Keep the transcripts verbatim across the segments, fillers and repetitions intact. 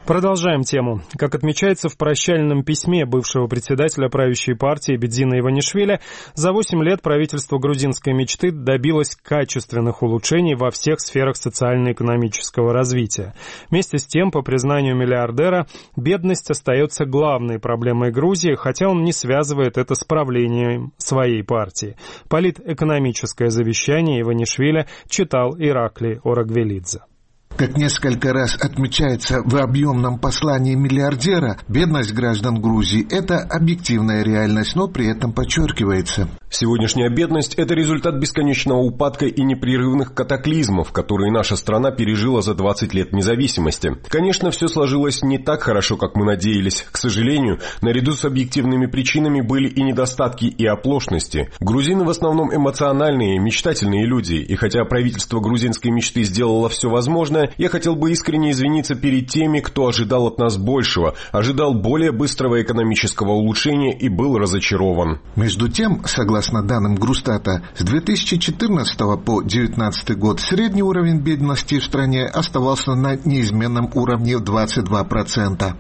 Продолжаем тему. Как отмечается в прощальном письме бывшего председателя правящей партии Бедзина Иванишвили, за восемь лет правительство грузинской мечты добилось качественных улучшений во всех сферах социально-экономического развития. Вместе с тем, по признанию миллиардера, бедность остается главной проблемой Грузии, хотя он не связывает это с правлением своей партии. Политэкономическое завещание Иванишвили читал Ираклий Орагвелидзе. Как несколько раз отмечается в объемном послании миллиардера, бедность граждан Грузии – это объективная реальность, но при этом подчеркивается. Сегодняшняя бедность – это результат бесконечного упадка и непрерывных катаклизмов, которые наша страна пережила за двадцать лет независимости. Конечно, все сложилось не так хорошо, как мы надеялись. К сожалению, наряду с объективными причинами были и недостатки, и оплошности. Грузины в основном эмоциональные, мечтательные люди, и хотя правительство грузинской мечты сделало все возможное, я хотел бы искренне извиниться перед теми, кто ожидал от нас большего, ожидал более быстрого экономического улучшения и был разочарован. Между тем, согласно данным Грустата, с две тысячи четырнадцатого по две тысячи девятнадцатый год средний уровень бедности в стране оставался на неизменном уровне в двадцать два процента.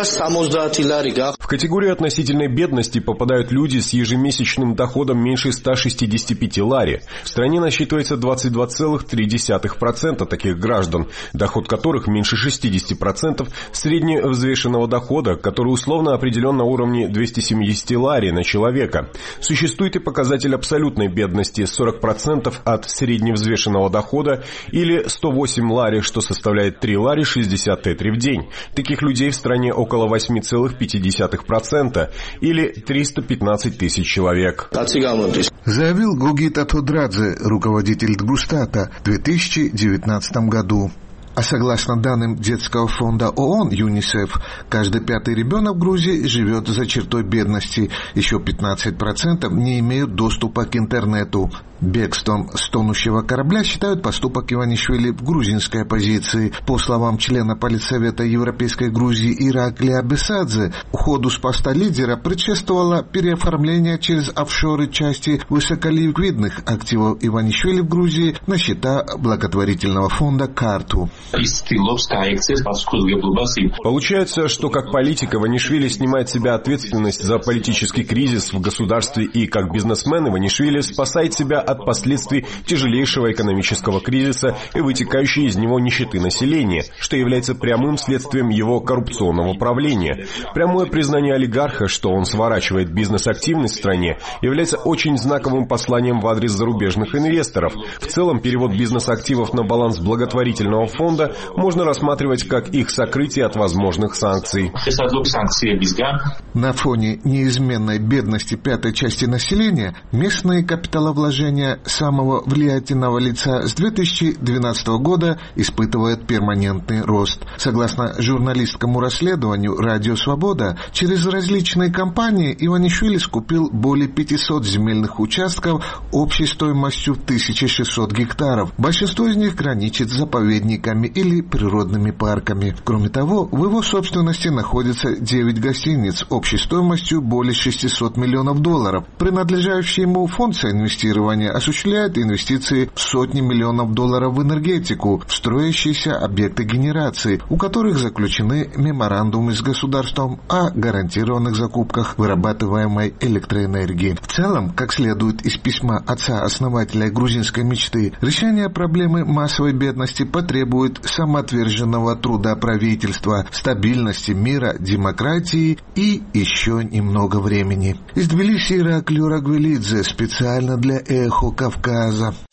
В категорию относительной бедности попадают люди с ежемесячным доходом меньше ста шестидесяти пяти лари. В стране насчитывается двадцать два целых три десятых процента таких граждан, доход которых меньше шестидесяти процентов средневзвешенного дохода, который условно определен на уровне двухсот семидесяти лари на человека. Существует и показатель абсолютной бедности сорок процентов от средневзвешенного дохода или сто восемь лари, что составляет три лари шестьдесят тетри в день. Таких людей в стране около восемь целых пять десятых процента или триста пятнадцать тысяч человек. Заявил Гугита Тодрадзе, руководитель Грустата, в две тысячи девятнадцатом году. А согласно данным детского фонда ООН ЮНИСЕФ, каждый пятый ребенок в Грузии живет за чертой бедности. Еще пятнадцать процентов не имеют доступа к интернету. Бегством с тонущего корабля считают поступок Иванишвили в грузинской оппозиции. По словам члена Политсовета Европейской Грузии Ираклия Бесадзе, уходу с поста лидера предшествовало переоформление через офшоры части высоколиквидных активов Иванишвили в Грузии на счета благотворительного фонда «Карту». Получается, что как политик Иванишвили снимает с себя ответственность за политический кризис в государстве и как бизнесмен Иванишвили спасает себя от последствий тяжелейшего экономического кризиса и вытекающей из него нищеты населения, что является прямым следствием его коррупционного правления. Прямое признание олигарха, что он сворачивает бизнес-активность в стране, является очень знаковым посланием в адрес зарубежных инвесторов. В целом, перевод бизнес-активов на баланс благотворительного фонда можно рассматривать как их сокрытие от возможных санкций. На фоне неизменной бедности пятой части населения местные капиталовложения самого влиятельного лица с две тысячи двенадцатого года испытывают перманентный рост. Согласно журналистскому расследованию «Радио Свобода», через различные компании Иванишвили скупил более пятисот земельных участков общей стоимостью в тысячу шестьсот гектаров. Большинство из них граничит с заповедниками или природными парками. Кроме того, в его собственности находится девять гостиниц общей стоимостью более шестисот миллионов долларов. Принадлежащий ему фонд соинвестирования осуществляет инвестиции в сотни миллионов долларов в энергетику, в строящиеся объекты генерации, у которых заключены меморандумы с государством о гарантированных закупках вырабатываемой электроэнергии. В целом, как следует из письма отца-основателя грузинской мечты, решение проблемы массовой бедности потребует самоотверженного труда правительства, стабильности, мира, демократии и еще немного времени. Из Тбилиси Ираклий Орагвелидзе специально для «Эхо Кавказа».